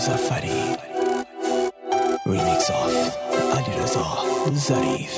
مظفری ریمیکس آف علیرضا ظریف.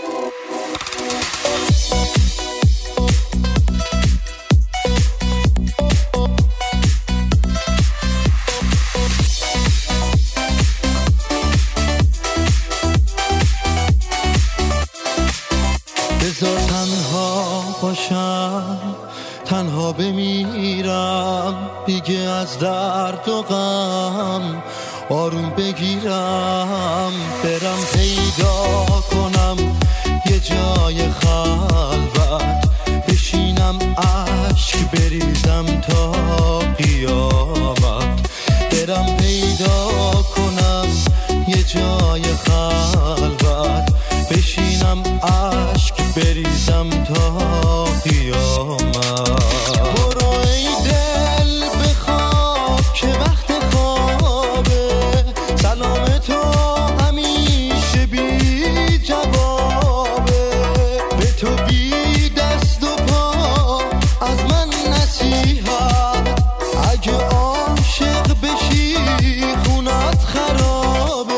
بذار تنها باشم، تنها بمیرم، دیگه از درد و غم آروم بگیرم، برم پیدا کنم یه جای خلوت، بشینم عشق بریزم تا قیامت، برم پیدا کنم یه جای خلوت، بشینم عشق بریزم تا قیامت. برو ای دل بخواب که وقت خوابه، سلام تو همیشه بی جوابه، به تو بی دست و پا از من نصیحت، اگه عاشق بشی خونت خرابه.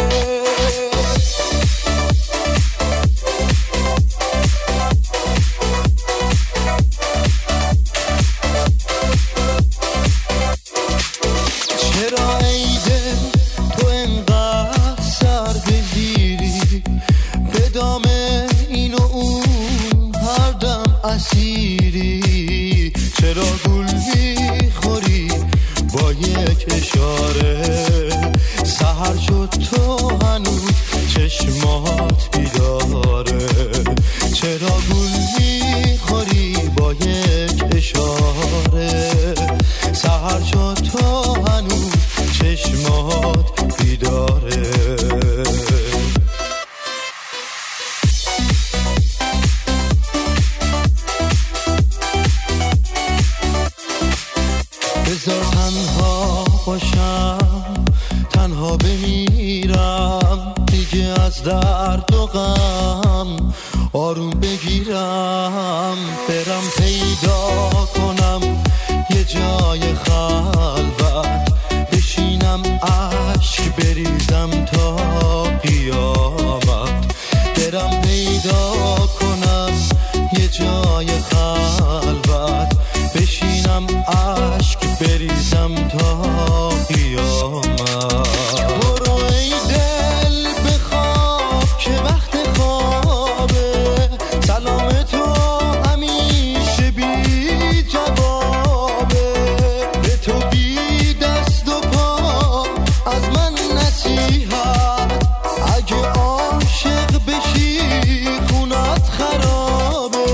چرا ای دل تو انقدر سر بگیری، به دام این و اون هر دم اسیری، چرا گل میخوری با یک اشاره، سحر شد تو هنوز چشمات بیداره، چرا گل میخوری با یک اشاره، سحر شد تو هنوز چشمات بیداره. بذار تنها باشم، تنها بمیرم، دیگه از درد و غم آروم بگیرم، برم پیدا کنم یه جای خلوت، بشینم عشق بریزم تا قیامت، برم پیدا کنم یه جای خلوت، بشینم عشق بریزم تا قیامت. برو ای دل بخواب که وقت خوابه، سلام تو همیشه بی جوابه، به تو بی دست و پا از من نصیحت، اگه عاشق بشی خونت خرابه.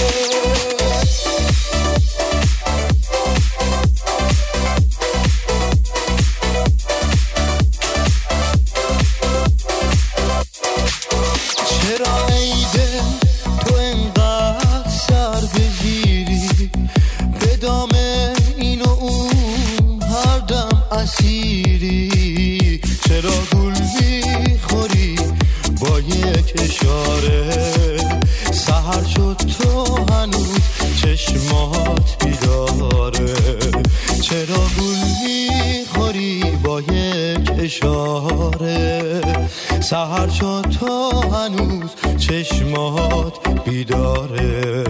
چرا ای دل تو انقدر سر بگیری، به دام این و اون هر دم اسیری، چرا گل میخوری با یک اشاره، سحر شد تو هنوز چشمات بیداره، چرا گل میخوری با یک اشاره، سحر شد تو هنوز چشمات بیداره.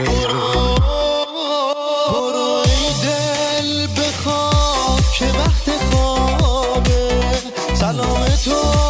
برو ای دل بخواب که وقت خوابه، سلام تو